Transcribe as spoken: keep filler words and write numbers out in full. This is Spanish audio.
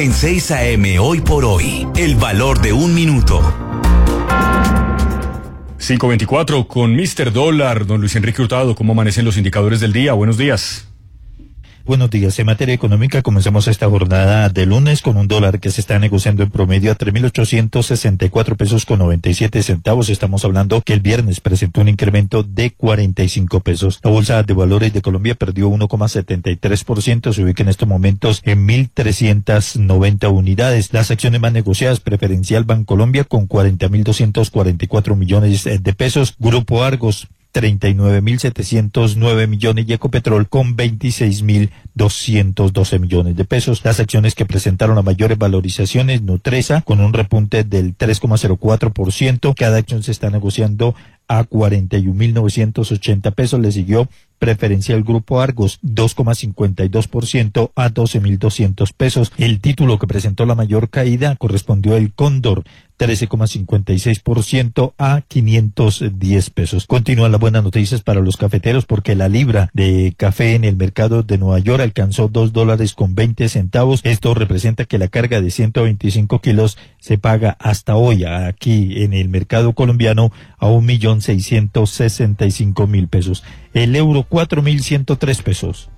En seis A M Hoy por Hoy, el valor de un minuto. cinco veinticuatro con míster Dólar. Don Luis Enrique Hurtado, ¿cómo amanecen los indicadores del día? Buenos días. Buenos días. En materia económica, comenzamos esta jornada de lunes con un dólar que se está negociando en promedio a tres mil ochocientos sesenta y cuatro pesos con noventa y siete centavos. Estamos hablando que el viernes presentó un incremento de cuarenta y cinco pesos. La Bolsa de Valores de Colombia perdió uno coma setenta y tres por ciento, se ubica en estos momentos en mil trescientas noventa unidades. Las acciones más negociadas: Preferencial Bancolombia con cuarenta mil doscientos cuarenta y cuatro millones de pesos, Grupo Argos treinta y nueve mil setecientos nueve millones y Ecopetrol con veintiséis mil doscientos doce millones de pesos. Las acciones que presentaron las mayores valorizaciones: Nutresa con un repunte del tres coma cero cuatro por ciento, cada acción se está negociando a cuarenta y un mil novecientos ochenta pesos. Le siguió Preferencial Grupo Argos, dos coma cincuenta y dos por ciento a doce mil doscientos pesos. El título que presentó la mayor caída correspondió al Cóndor, trece coma cincuenta y seis por ciento a quinientos diez pesos. Continúan las buenas noticias para los cafeteros porque la libra de café en el mercado de Nueva York alcanzó dos dólares con veinte centavos. Esto representa que la carga de ciento veinticinco kilos se paga hasta hoy aquí en el mercado colombiano a un millón seiscientos sesenta y cinco mil pesos. El euro, cuatro mil ciento tres pesos.